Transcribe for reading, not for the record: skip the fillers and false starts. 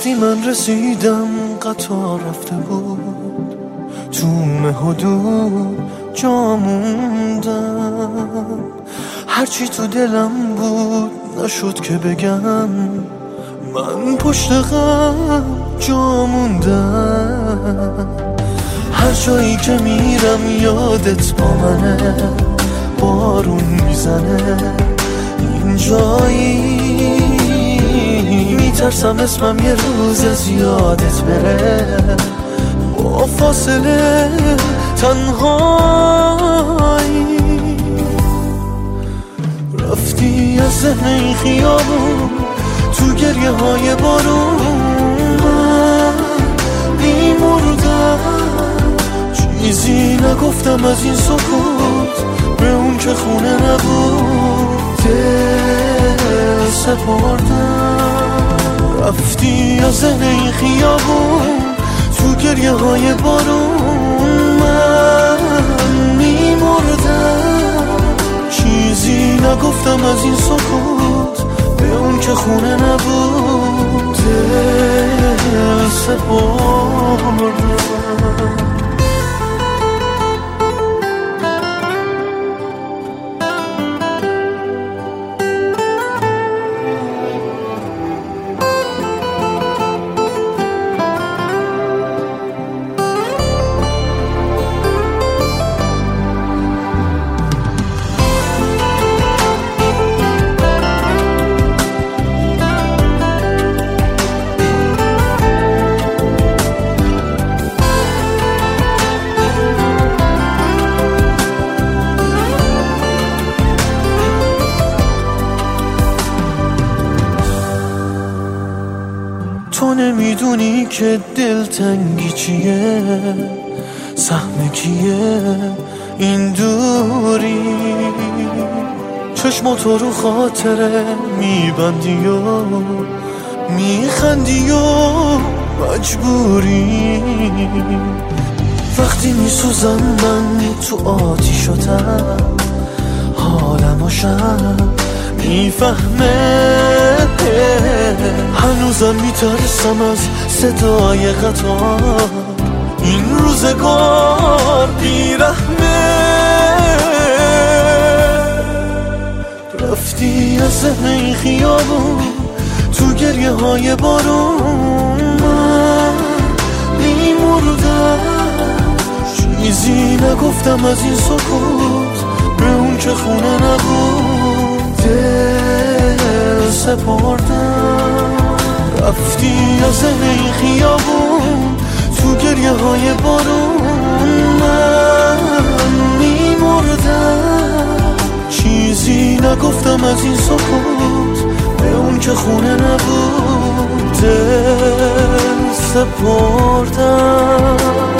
وقتی من رسیدم قطار رفته بود، تو مه و دود جا موندم. هرچی تو دلم بود نشد که بگم، من پشت غم جا موندم. هر جایی که میرم یادت با منه، بارون میزنه اینجایی. میترسم اسمم یه روز از یادت بره، با فاصله تنهایی. رفتی از ذهن این خیابون تو گریه های بارون، من میمردم. چیزی نگفتم از این سکوت به اون که خونه نبود، دل سپردم. رفتی از ذهن این خیابون تو گریه های بارون، من میمردم. چیزی نگفتم از این سکوت به اون که خونه نبود، دل سپردم. تو نمیدونی که دلتنگی چیه، سهم کیه این دوری. چشماتو رو خاطره میبندی و میخندی و مجبوری. وقتی میسوزم من تو آتیشاتم، حالم و شب میفهمه. هنوزم میترسم از صدای قطار، این روزگار بیرحمه. رفتی از ذهن این خیابون تو گریه های بارون، من میمردم. چیزی نگفتم از این سکوت به اون که خونه نبود، دل سپردم. رفتی از ذهن این خیابون تو گریه های بارون، من میمردم. چیزی نگفتم از این سکوت به اون که خونه نبود، دل سپردم.